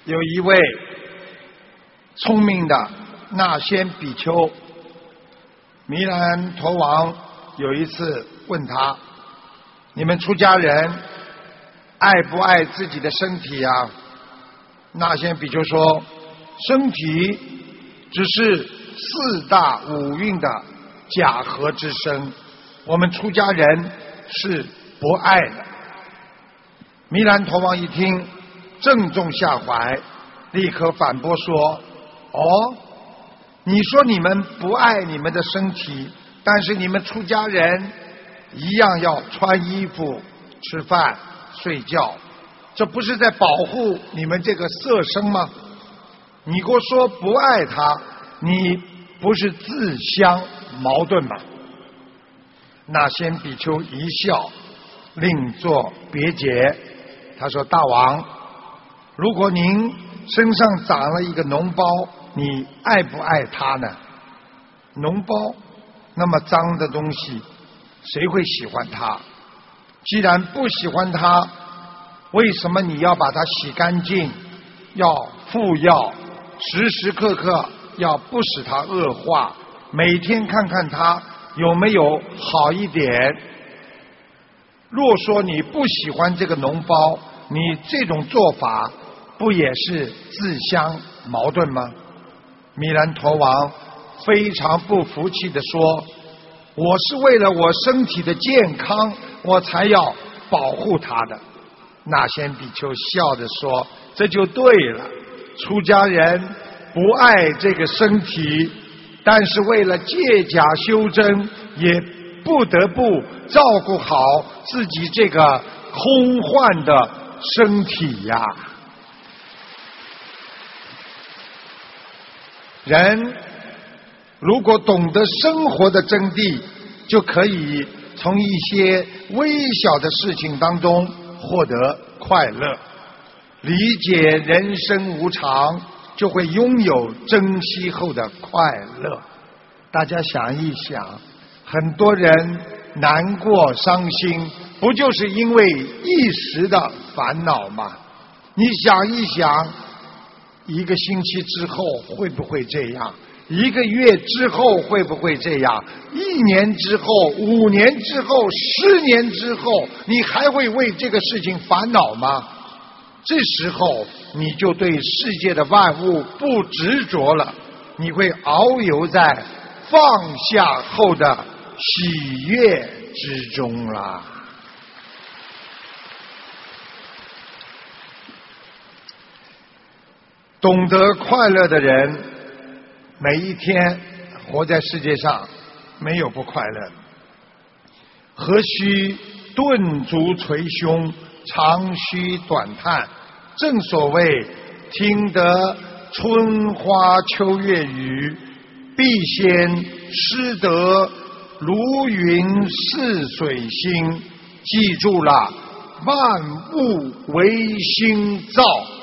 有一位聪明的那仙比丘，弥兰陀王有一次问他：你们出家人爱不爱自己的身体呀？那仙比丘说：身体只是四大五蕴的假合之身，我们出家人是不爱的。弥兰陀王一听，正中下怀，立刻反驳说：哦，你说你们不爱你们的身体，但是你们出家人一样要穿衣服、吃饭、睡觉，这不是在保护你们这个色身吗？你给我说不爱他，你不是自相矛盾吗？那仙比丘一笑，另作别解。他说：大王，如果您身上长了一个脓包，你爱不爱它呢？脓包那么脏的东西，谁会喜欢它？既然不喜欢它，为什么你要把它洗干净，要敷药，时时刻刻要不使它恶化，每天看看它有没有好一点？若说你不喜欢这个脓包，你这种做法不也是自相矛盾吗？弥兰陀王非常不服气地说：我是为了我身体的健康，我才要保护它的。那仙比丘笑着说：这就对了，出家人不爱这个身体，但是为了借假修真，也不得不照顾好自己这个空幻的身体呀。人如果懂得生活的真谛，就可以从一些微小的事情当中获得快乐，理解人生无常，就会拥有珍惜后的快乐。大家想一想，很多人难过伤心，不就是因为一时的烦恼吗？你想一想，一个星期之后会不会这样？一个月之后会不会这样？1年之后、5年之后、10年之后，你还会为这个事情烦恼吗？这时候你就对世界的万物不执着了，你会遨游在放下后的喜悦之中啦。懂得快乐的人，每一天活在世界上没有不快乐，何须顿足捶胸，长吁短叹？正所谓听得春花秋月语，必先识得如云似水心。记住了，万物唯心造。